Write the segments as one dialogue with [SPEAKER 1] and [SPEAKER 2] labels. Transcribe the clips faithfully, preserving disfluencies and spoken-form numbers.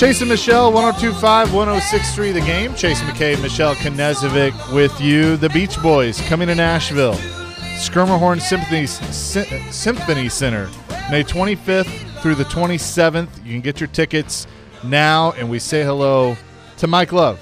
[SPEAKER 1] Chase and Michelle, one oh two point five, one oh six point three The Game. Chase McKay, Michelle Knezovic with you. The Beach Boys coming to Nashville. Schermerhorn Symphony, Symphony Center, May twenty-fifth through the twenty-seventh. You can get your tickets now, and we say hello to Mike Love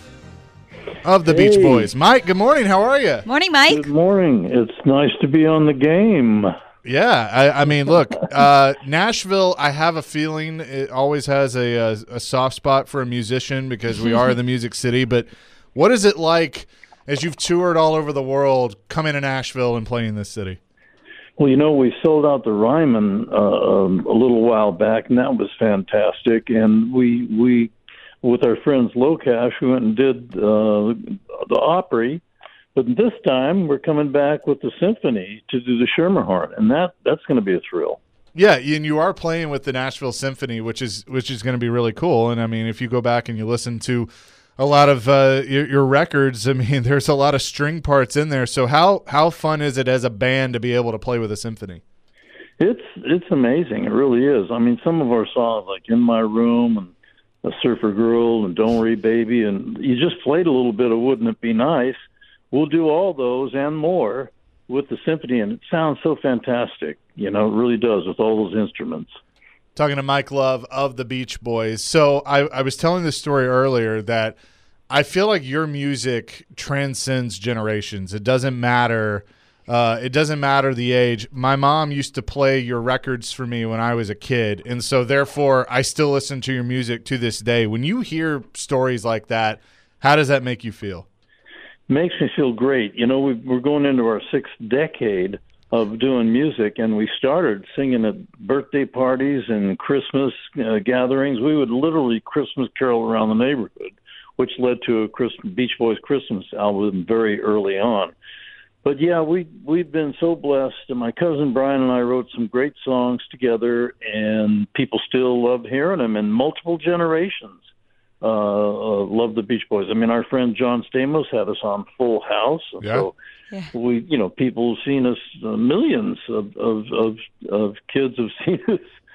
[SPEAKER 1] of the hey. Beach Boys. Mike, good morning. How are you?
[SPEAKER 2] Morning, Mike.
[SPEAKER 3] Good morning. It's nice to be on the game.
[SPEAKER 1] Yeah, I, I mean, look, uh, Nashville, I have a feeling it always has a, a, a soft spot for a musician because we are the music city. But what is it like as you've toured all over the world, coming to Nashville and playing this city?
[SPEAKER 3] Well, you know, we sold out the Ryman uh, um, a little while back, and that was fantastic. And we, we with our friends Locash, we went and did uh, the Opry. But this time, we're coming back with the symphony to do the Schermerhorn, and that that's going to be a thrill.
[SPEAKER 1] Yeah, and you are playing with the Nashville Symphony, which is which is going to be really cool. And I mean, if you go back and you listen to a lot of uh, your, your records, I mean, there's a lot of string parts in there. So how how fun is it as a band to be able to play with a symphony?
[SPEAKER 3] It's it's amazing. It really is. I mean, some of our songs like "In My Room" and "A Surfer Girl" and "Don't Worry Baby," and you just played a little bit of "Wouldn't It Be Nice." We'll do all those and more with the symphony, and it sounds so fantastic. You know, it really does with all those instruments.
[SPEAKER 1] Talking to Mike Love of the Beach Boys. So I, I was telling this story earlier that I feel like your music transcends generations. It doesn't matter. Uh, it doesn't matter the age. My mom used to play your records for me when I was a kid, and so therefore I still listen to your music to this day. When you hear stories like that, how does that make you feel?
[SPEAKER 3] Makes me feel great. You know, we, we're going into our sixth decade of doing music, and we started singing at birthday parties and Christmas uh, gatherings. We would literally Christmas carol around the neighborhood, which led to a Chris, Beach Boys Christmas album very early on. But, yeah, we, we've been so blessed. And my cousin Brian and I wrote some great songs together, and people still love hearing them in multiple generations. Uh, uh, love the Beach Boys. I mean, our friend John Stamos had us on Full House. And
[SPEAKER 1] yeah.
[SPEAKER 3] So
[SPEAKER 2] yeah.
[SPEAKER 3] we, you know, people have seen us, uh, millions of, of, of, of kids have seen us.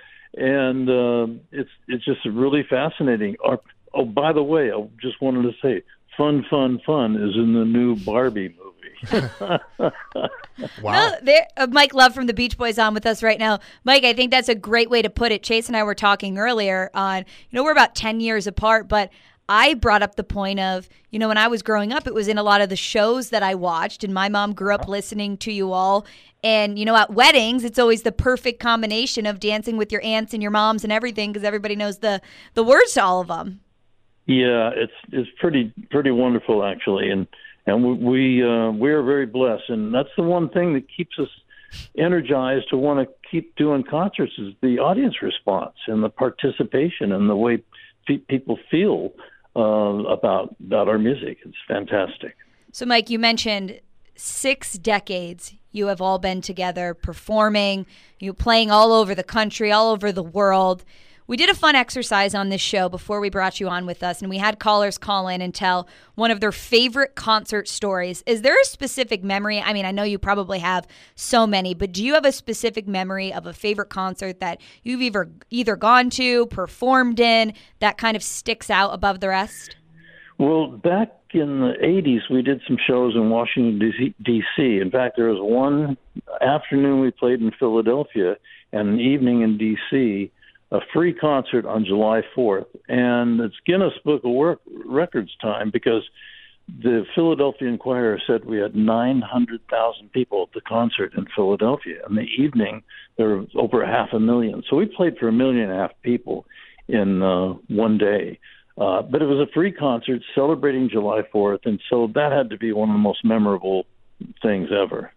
[SPEAKER 3] And uh, it's it's just really fascinating. Our, oh, by the way, I just wanted to say, Fun, Fun, Fun is in the new Barbie movie.
[SPEAKER 1] Wow.
[SPEAKER 2] No, there, uh, Mike Love from the Beach Boys on with us right now. Mike, I think that's a great way to put it. Chase and I were talking earlier on, you know, we're about ten years apart, but I brought up the point of, you know, when I was growing up, it was in a lot of the shows that I watched, and my mom grew up listening to you all. And, you know, at weddings, it's always the perfect combination of dancing with your aunts and your moms and everything because everybody knows the, the words to all of them.
[SPEAKER 3] Yeah, it's it's pretty pretty wonderful, actually. And And we we, uh, we are very blessed, and that's the one thing that keeps us energized to want to keep doing concerts is the audience response and the participation and the way pe- people feel uh, about about our music. It's fantastic.
[SPEAKER 2] So, Mike, you mentioned six decades you have all been together performing, you playing all over the country, all over the world. We did a fun exercise on this show before we brought you on with us, and we had callers call in and tell one of their favorite concert stories. Is there a specific memory? I mean, I know you probably have so many, but do you have a specific memory of a favorite concert that you've either, either gone to, performed in, that kind of sticks out above the rest?
[SPEAKER 3] Well, back in the eighties, we did some shows in Washington, D C In fact, there was one afternoon we played in Philadelphia and an evening in D C, a free concert on July fourth, and it's Guinness Book of Work Records time because the Philadelphia Inquirer said we had nine hundred thousand people at the concert in Philadelphia. In the evening, there were over half a million. So we played for a million and a half people in uh, one day. Uh, but it was a free concert celebrating July fourth, and so that had to be one of the most memorable things ever.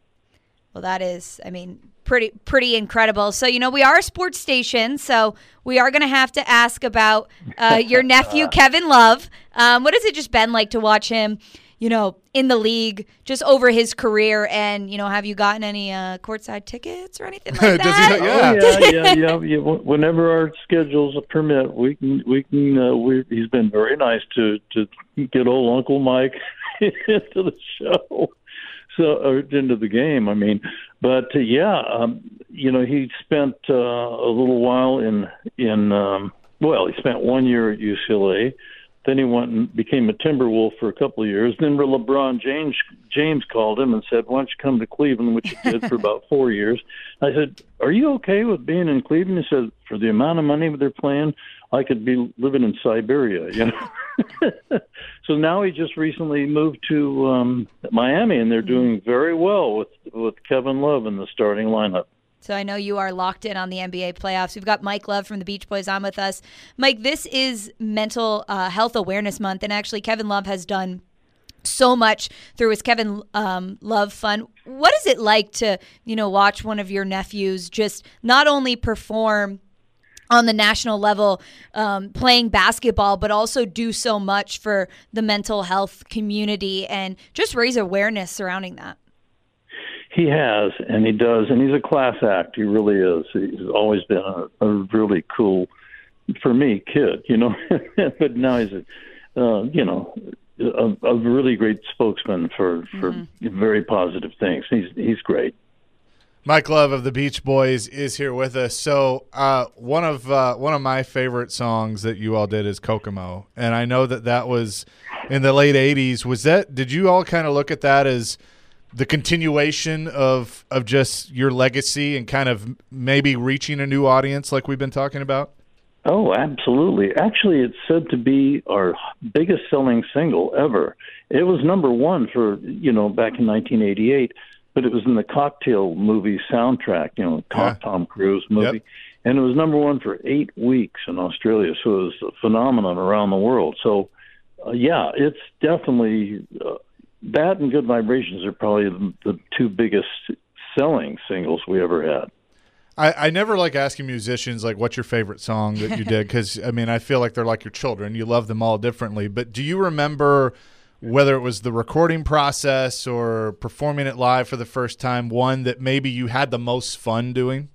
[SPEAKER 2] Well, that is, I mean, pretty pretty incredible. So, you know, we are a sports station, so we are going to have to ask about uh, your nephew, Kevin Love. Um, what has it just been like to watch him, you know, in the league, just over his career? And, you know, have you gotten any uh, courtside tickets or anything like that?
[SPEAKER 1] Does he, yeah.
[SPEAKER 3] Oh, yeah, yeah, yeah, yeah. Whenever our schedules permit, we can, we can, uh, we, he's been very nice to, to get old Uncle Mike into the show. So, or into the game, I mean, but uh, yeah, um, you know, he spent uh, a little while in in um, well, he spent one year at U C L A. Then he went and became a Timberwolf for a couple of years. Then LeBron James James called him and said, "Why don't you come to Cleveland?" Which he did for about four years. I said, "Are you okay with being in Cleveland?" He said, "For the amount of money they're playing, I could be living in Siberia." You know. So now he just recently moved to um, Miami, and they're doing very well with with Kevin Love in the starting lineup.
[SPEAKER 2] So I know you are locked in on the N B A playoffs. We've got Mike Love from the Beach Boys on with us. Mike, this is Mental uh, Health Awareness Month, and actually Kevin Love has done so much through his Kevin um, Love Fund. What is it like to, you know, watch one of your nephews just not only perform on the national level um, playing basketball, but also do so much for the mental health community and just raise awareness surrounding that?
[SPEAKER 3] He has, and he does, and he's a class act. He really is. He's always been a, a really cool, for me, kid, you know. But now he's, a, uh, you know, a, a really great spokesman for, for mm-hmm. very positive things. He's he's great.
[SPEAKER 1] Mike Love of the Beach Boys is here with us. So uh, one of uh, one of my favorite songs that you all did is Kokomo, and I know that that was in the late eighties. Was that? Did you all kind of look at that as the continuation of of just your legacy and kind of maybe reaching a new audience like we've been talking about?
[SPEAKER 3] Oh, absolutely. Actually, it's said to be our biggest selling single ever. It was number one for, you know, back in nineteen eighty-eight, but it was in the Cocktail movie soundtrack, you know, yeah. Tom Cruise movie. Yep. And it was number one for eight weeks in Australia. So it was a phenomenon around the world. So, uh, yeah, it's definitely... Uh, That and Good Vibrations are probably the, the two biggest selling singles we ever had.
[SPEAKER 1] I, I never like asking musicians, like, what's your favorite song that you did? Because, I mean, I feel like they're like your children. You love them all differently. But do you remember whether it was the recording process or performing it live for the first time, one that maybe you had the most fun doing?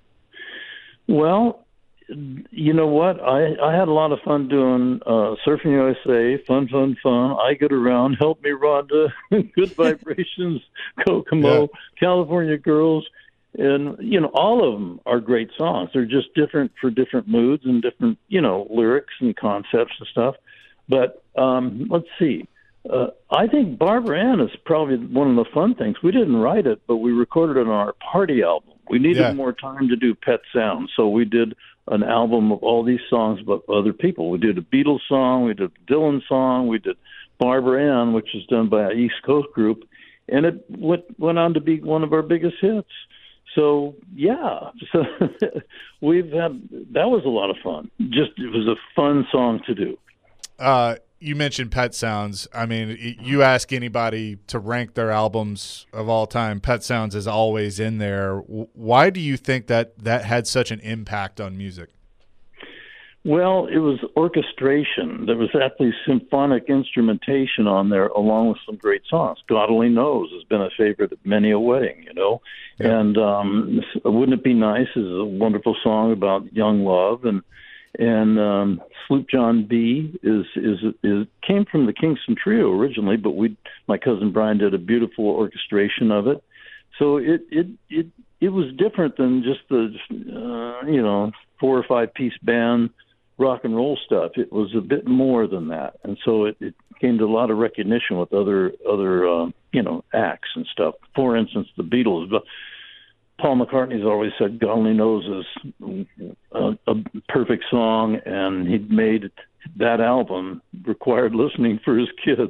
[SPEAKER 3] Well, you know what? I, I had a lot of fun doing uh, Surfing U S A, Fun, Fun, Fun, I Get Around, Help Me Rhonda, Good Vibrations, Kokomo, yeah. California Girls. And, you know, all of them are great songs. They're just different for different moods and different, you know, lyrics and concepts and stuff. But um, let's see. Uh, I think Barbara Ann is probably one of the fun things. We didn't write it, but we recorded it on our party album. We needed yeah. more time to do Pet Sounds, so we did an album of all these songs about other people. We did a Beatles song, we did a Dylan song, we did Barbara Ann, which is done by an East Coast group, and it went, went on to be one of our biggest hits. So, yeah, so we've had, that was a lot of fun. Just, it was a fun song to do.
[SPEAKER 1] Uh, you mentioned Pet Sounds. I mean, you ask anybody to rank their albums of all time, Pet Sounds is always in there. Why do you think that that had such an impact on music?
[SPEAKER 3] Well, it was orchestration. There was actually symphonic instrumentation on there along with some great songs. God Only Knows has been a favorite at many a wedding, you know. Yeah. And um, Wouldn't It Be Nice is a wonderful song about young love. And and um, Sloop John B is, is is came from the Kingston Trio originally, but we my cousin Brian did a beautiful orchestration of it. So it it it, it was different than just the uh, you know four or five piece band rock and roll stuff. It was a bit more than that, and so it, it came to a lot of recognition with other other uh, you know acts and stuff. For instance, the Beatles. But Paul McCartney's always said "God Only Knows" is a, a perfect song, and he made that album required listening for his kids.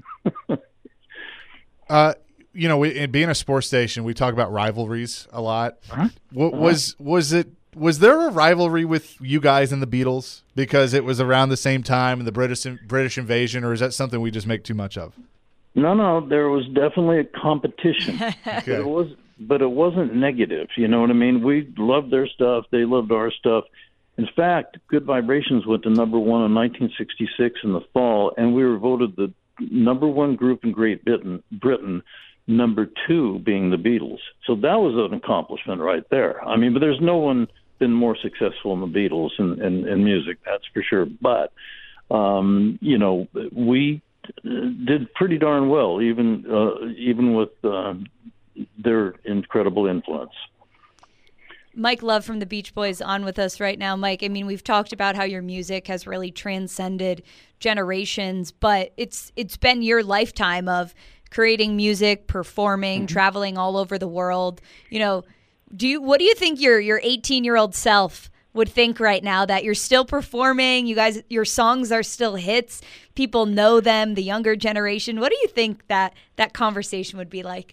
[SPEAKER 1] uh, you know, we, being a sports station, we talk about rivalries a lot.
[SPEAKER 3] Uh-huh.
[SPEAKER 1] What was was it? Was there a rivalry with you guys and the Beatles because it was around the same time and the British British invasion, or is that something we just make too much of?
[SPEAKER 3] No, no, there was definitely a competition.
[SPEAKER 1] Okay.
[SPEAKER 3] But it was, but it wasn't negative. You know what I mean? We loved their stuff; they loved our stuff. In fact, Good Vibrations went to number one in nineteen sixty-six in the fall, and we were voted the number one group in Great Britain. Britain, number two being the Beatles. So that was an accomplishment right there. I mean, but there's no one been more successful in the Beatles in, in, in music, that's for sure. But, um, you know, we did pretty darn well, even uh, even with uh, their incredible influence.
[SPEAKER 2] Mike Love from the Beach Boys on with us right now. Mike, I mean, we've talked about how your music has really transcended generations, but it's it's been your lifetime of creating music, performing, mm-hmm. traveling all over the world. You know, do you what do you think your your eighteen-year-old self would think right now that you're still performing? You guys, your songs are still hits. People know them, the younger generation. What do you think that that conversation would be like?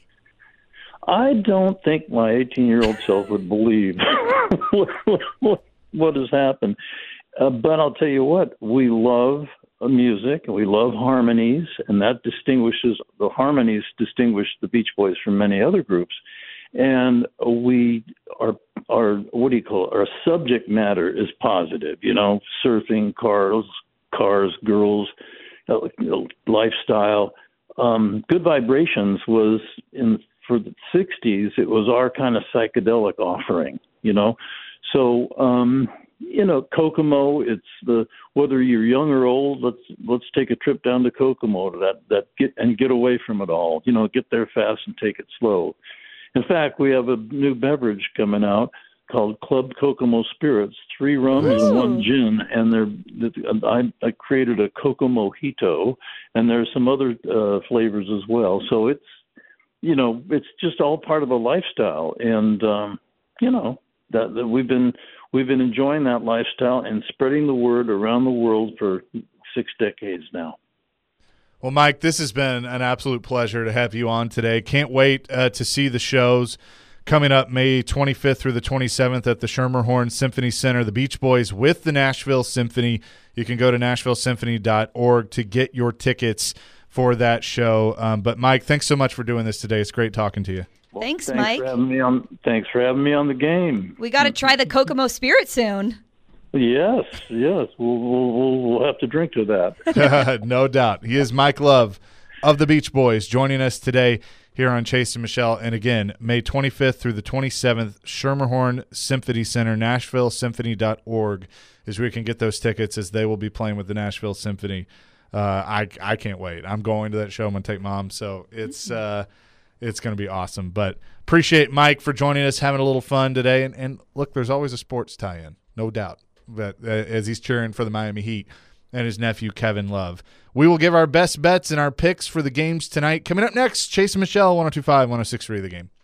[SPEAKER 3] I don't think my eighteen-year-old self would believe what, what, what has happened. Uh, but I'll tell you what, we love music, we love harmonies, and that distinguishes, the harmonies distinguish the Beach Boys from many other groups. And we are, our, what do you call it, our subject matter is positive, you know, surfing, cars, cars, girls, uh, lifestyle. Um, Good Vibrations was in for the sixties, it was our kind of psychedelic offering, you know. So, um, you know, Kokomo, it's the, whether you're young or old, let's let's take a trip down to Kokomo to that, that get and get away from it all. You know, get there fast and take it slow. In fact, we have a new beverage coming out called Club Kokomo Spirits, three rums Ooh. and one gin, and they're, I, I created a Kokomo Mojito, and there's some other uh, flavors as well. So it's, you know, it's just all part of a lifestyle, and um, you know that, that we've been we've been enjoying that lifestyle and spreading the word around the world for six decades now.
[SPEAKER 1] Well, Mike, this has been an absolute pleasure to have you on today. Can't wait uh, to see the shows coming up May twenty-fifth through the twenty-seventh at the Schermerhorn Symphony Center. The Beach Boys with the Nashville Symphony. You can go to nashville symphony dot org to get your tickets for that show. Um, but Mike, thanks so much for doing this today. It's great talking to you.
[SPEAKER 3] Well,
[SPEAKER 2] thanks,
[SPEAKER 3] thanks
[SPEAKER 2] Mike.
[SPEAKER 3] For having me on, thanks for having me on the game.
[SPEAKER 2] We got to try the Kokomo Spirit soon.
[SPEAKER 3] Yes, yes. We'll, we'll, we'll have to drink to that.
[SPEAKER 1] No doubt. He is Mike Love of the Beach Boys joining us today here on Chase and Michelle. And again, May twenty-fifth through the twenty-seventh, Schermerhorn Symphony Center, nashville symphony dot org is where you can get those tickets, as they will be playing with the Nashville Symphony. Uh, I I can't wait. I'm going to that show. I'm going to take Mom, so it's uh, it's going to be awesome. But appreciate Mike for joining us, having a little fun today. And, and look, there's always a sports tie-in, no doubt, but uh, as he's cheering for the Miami Heat and his nephew Kevin Love. We will give our best bets and our picks for the games tonight. Coming up next, Chase and Michelle, one oh two point five, one oh six point three The Game.